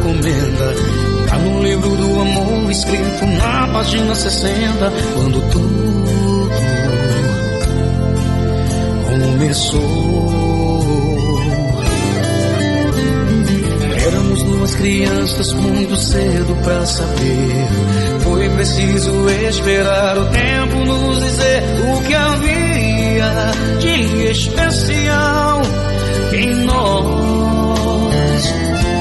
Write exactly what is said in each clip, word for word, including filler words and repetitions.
recomenda. Tá no livro do amor escrito na página sessenta, quando tudo começou. Éramos duas crianças muito cedo pra saber. Foi preciso esperar o tempo nos dizer o que havia de especial em nós.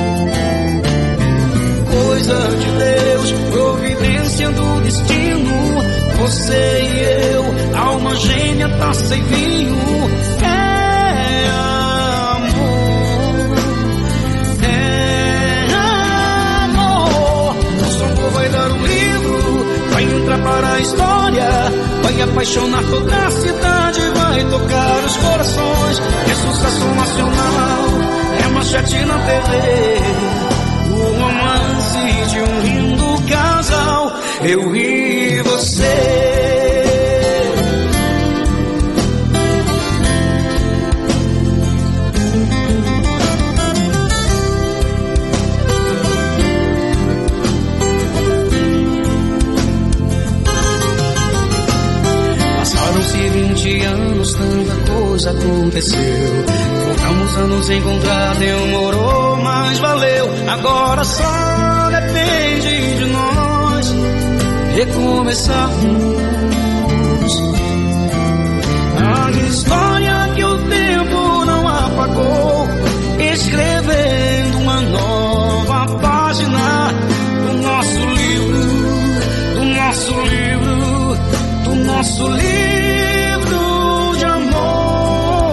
Coisa de Deus, providência do destino. Você e eu, alma gêmea, taça e vinho. É amor, é amor. Nosso amor vai dar um livro, vai entrar para a história, vai apaixonar toda a cidade, vai tocar os corações. É sucesso nacional, é manchete na T V. O romance de um lindo casal, eu e você. Passaram-se vinte anos, tanta coisa aconteceu. Voltamos a nos encontrar, demorou, mas valeu. Agora só depende de nós recomeçarmos a história que o tempo não apagou, escrevendo uma nova página do nosso livro, do nosso livro, do nosso livro de amor.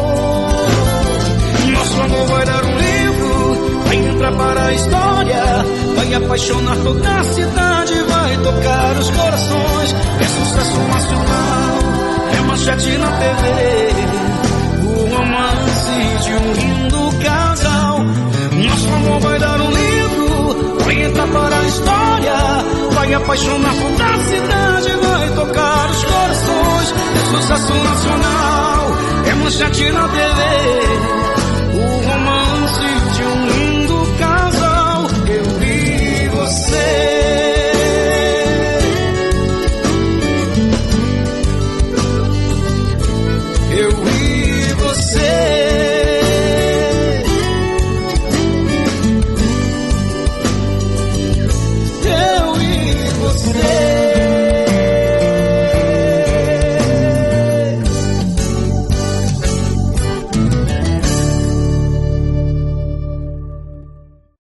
Nosso amor vai dar um livro, vai entrar para a história, vai apaixonar toda a cidade, vai tocar os corações. É sucesso nacional, é manchete na T V. O romance de um lindo casal. Nosso amor vai dar um livro, vai entrar para a história, vai apaixonar toda a cidade, vai tocar os corações. É sucesso nacional, é manchete na T V.